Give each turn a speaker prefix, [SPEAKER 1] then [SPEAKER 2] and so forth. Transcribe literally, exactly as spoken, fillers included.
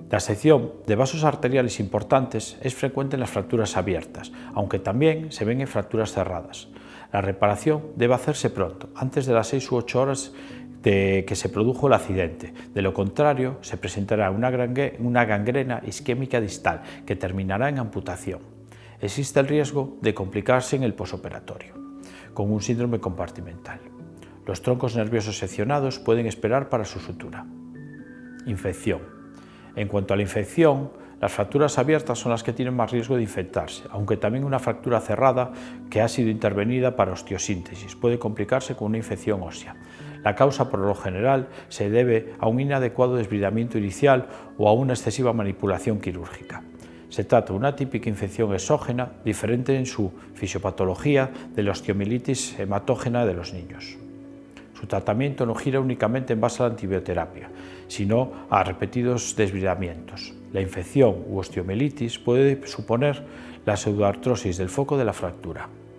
[SPEAKER 1] La sección de vasos arteriales importantes es frecuente en las fracturas abiertas, aunque también se ven en fracturas cerradas. La reparación debe hacerse pronto, antes de las seis u ocho horas de que se produjo el accidente. De lo contrario, se presentará una gangrena isquémica distal que terminará en amputación. Existe el riesgo de complicarse en el posoperatorio, con un síndrome compartimental. Los troncos nerviosos seccionados pueden esperar para su sutura. Infección. En cuanto a la infección, las fracturas abiertas son las que tienen más riesgo de infectarse, aunque también una fractura cerrada que ha sido intervenida para osteosíntesis puede complicarse con una infección ósea. La causa, por lo general, se debe a un inadecuado desbridamiento inicial o a una excesiva manipulación quirúrgica. Se trata de una típica infección exógena, diferente en su fisiopatología de la osteomielitis hematógena de los niños. Su tratamiento no gira únicamente en base a la antibioterapia, sino a repetidos desbridamientos. La infección u osteomielitis puede suponer la pseudoartrosis del foco de la fractura.